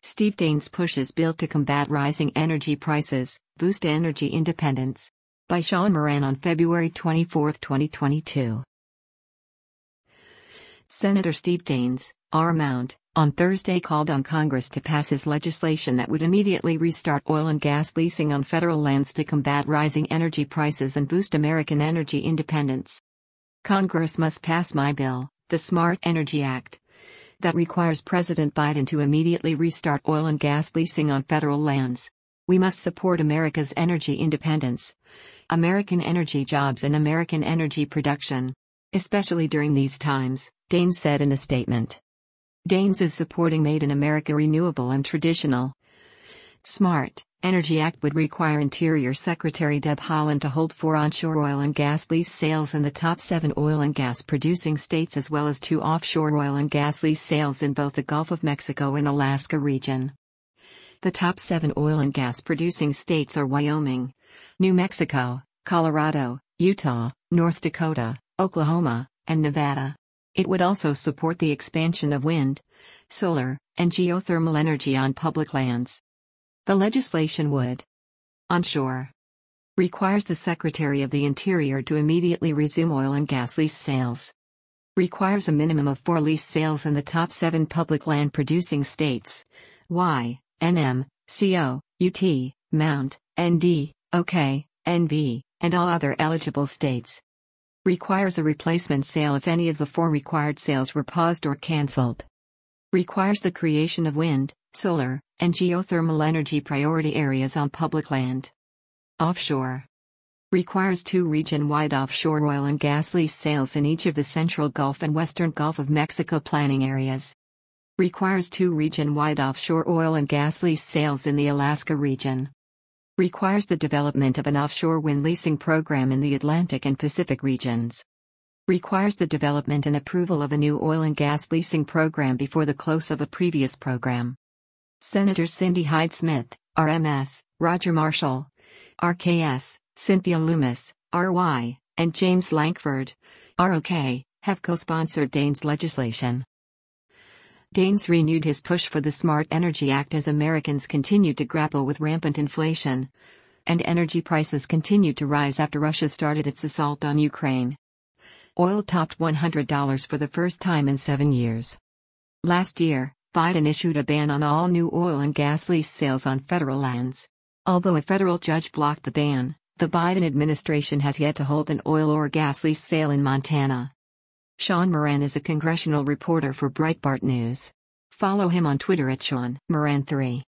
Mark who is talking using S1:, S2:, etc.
S1: Steve Daines pushes bill to combat rising energy prices, boost energy independence. By Shawn Moran on February 24, 2022. Senator Steve Daines, R-Mount, on Thursday called on Congress to pass his legislation that would immediately restart oil and gas leasing on federal lands to combat rising energy prices and boost American energy independence. Congress must pass my bill, the Smart Energy Act, that requires President Biden to immediately restart oil and gas leasing on federal lands. We must support America's energy independence, American energy jobs and American energy production, especially during these times, Daines said in a statement. Daines is supporting Made in America renewable and traditional. Smart Energy Act would require Interior Secretary Deb Haaland to hold 4 onshore oil and gas lease sales in the top 7 oil and gas producing states as well as 2 offshore oil and gas lease sales in both the Gulf of Mexico and Alaska region. The top 7 oil and gas producing states are Wyoming, New Mexico, Colorado, Utah, North Dakota, Oklahoma, and Nevada. It would also support the expansion of wind, solar, and geothermal energy on public lands. The legislation would onshore requires the Secretary of the Interior to immediately resume oil and gas lease sales. Requires a minimum of 4 lease sales in the top 7 public land producing states: Y, NM, CO, UT, Mount, ND, OK, NV, and all other eligible states. Requires a replacement sale if any of the 4 required sales were paused or cancelled. Requires the creation of wind, solar, and geothermal energy priority areas on public land. Offshore requires 2 region-wide offshore oil and gas lease sales in each of the Central Gulf and Western Gulf of Mexico planning areas. Requires 2 region-wide offshore oil and gas lease sales in the Alaska region. Requires the development of an offshore wind leasing program in the Atlantic and Pacific regions. Requires the development and approval of a new oil and gas leasing program before the close of a previous program. Senators Cindy Hyde-Smith, RMS, Roger Marshall, RKS, Cynthia Lummis, RY, and James Lankford, ROK, have co-sponsored Daines' legislation. Daines renewed his push for the Smart Energy Act as Americans continued to grapple with rampant inflation, and energy prices continued to rise after Russia started its assault on Ukraine. Oil topped $100 for the first time in 7 years. Last year, Biden issued a ban on all new oil and gas lease sales on federal lands. Although a federal judge blocked the ban, the Biden administration has yet to hold an oil or gas lease sale in Montana. Shawn Moran is a congressional reporter for Breitbart News. Follow him on Twitter at Shawn Moran 3.